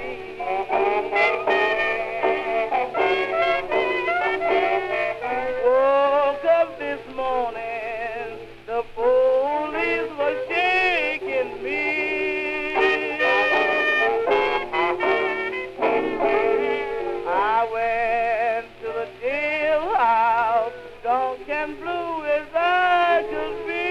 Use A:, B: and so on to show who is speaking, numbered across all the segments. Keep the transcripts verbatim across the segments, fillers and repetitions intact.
A: Woke up this morning, the police were shaking me. I went to the jailhouse, drunk and blue as I could be.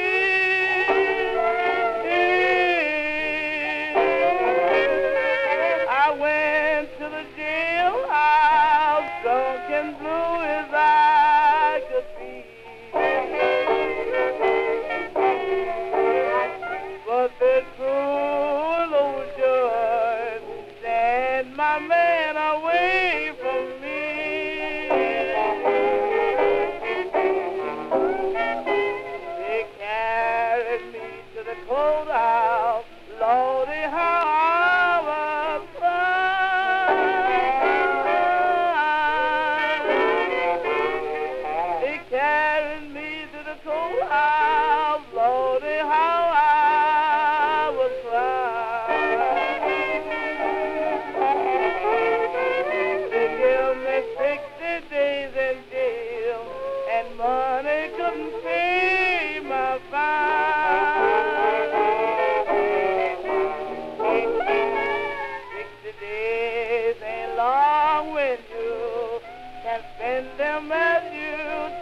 A: I went to the jailhouse, drunk and blue as I could be. But the cruel old judge sent my man away from me. They carried me to the courthouse, Lordy, how I was crying. They carried me to the courthouse, Lordy, how I was crying. They gave me sixty days in jail, and money couldn't pay my fine. Sixty days ain't long when you can spend them as you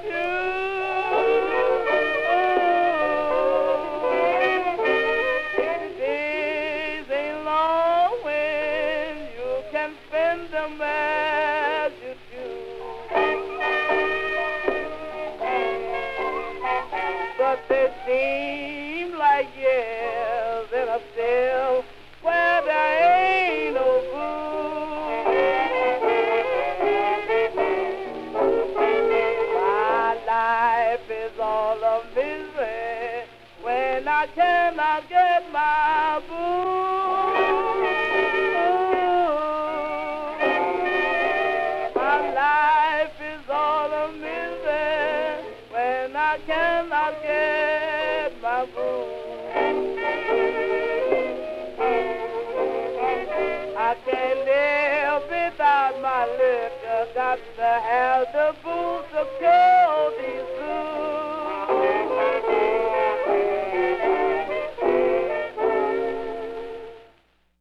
A: choose. Sixty days ain't long when you can spend them as you choose. But they seem like years in a cell where there ain't no food. My life is all of misery when I cannot get my booze. My life is all of misery when I cannot get my booze. I can't live without my liquor, got to have the booze to kill these